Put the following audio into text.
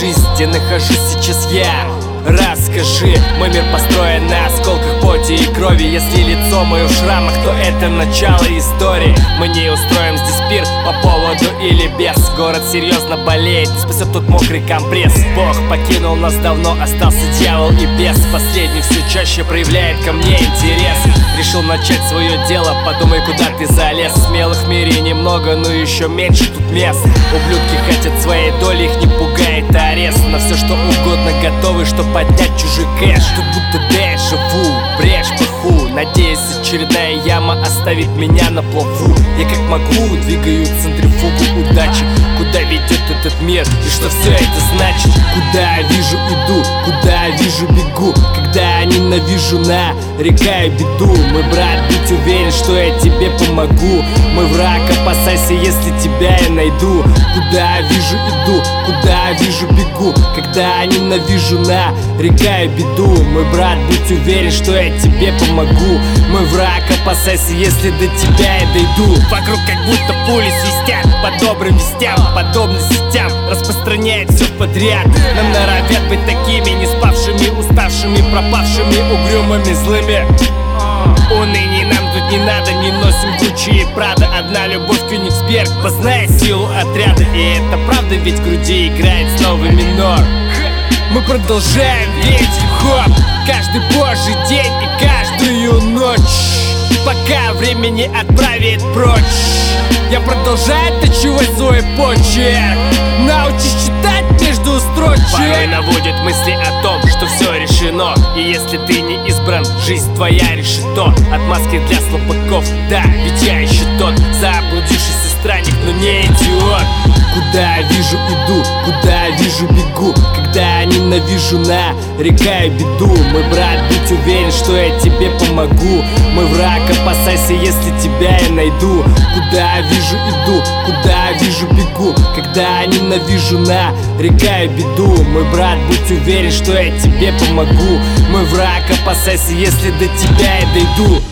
жизнь, где нахожусь сейчас я. Расскажи, мой мир построен на осколках поти и крови. Если лицо мое в шрамах, то это начало истории. Мы не устроим здесь пир по поводу или без. Город серьезно болеет, не спасет тот мокрый компресс. Бог покинул нас давно, остался дьявол и бес. Последний все чаще проявляет ко мне интерес. Решил начать свое дело, подумай, куда ты залез. Смелых в мире немного, но еще меньше тут мест. Ублюдки хотят своей доли, их не пугает арест. На все что угодно готовы, чтоб поднять чужой кэш. Тут будто дежаву, брешь паху. Надеюсь, очередная яма оставит меня на плаву. Я как могу двигаю центрифугу удачи. Куда ведет этот мир и что все это значит? Куда вижу иду, куда вижу бегу. Когда ненавижу, нарекаю беду. Мой брат, будь уверен, что я тебе помогу. Мой враг, опасайся, если тебя я найду. Куда вижу иду, куда вижу бегу. Когда ненавижу, нарекаю беду. Мой брат, будь уверен, что я тебе помогу. Мой враг, опасайся, если до тебя я дойду. Вокруг как будто пули свистят по добрым вестям, подобно сетям распространяет все подряд. Нам норовят быть такими не спавшими, уставшими, пропавшими, угрюмыми, злыми. Уныний нам тут не надо, не носим Гуччи и Прада. Одна любовь Кёнигсберг, познай силу отряда. И это правда, ведь в груди играет снова минор. Мы продолжаем верить в хоп каждый божий день и каждую ночь, пока время не отправит прочь. Я продолжаю точевать свой почерк. Научись читать между строчек. Порой наводят мысли о том, что все решено. И если ты не избран, жизнь твоя решето. Отмазки для слабаков, да, ведь я еще тот заблудившийся странник, но не идиот. Куда вижу иду, куда вижу бегу. Когда ненавижу, нарекаю беду. Мой брат, будь уверен, что я тебе помогу. Мой враг, опасайся, если тебя я найду. Куда вижу иду, куда вижу бегу. Когда ненавижу, нарекаю беду. Мой брат, будь уверен, что я тебе помогу. Мой враг, опасайся, если до тебя я дойду.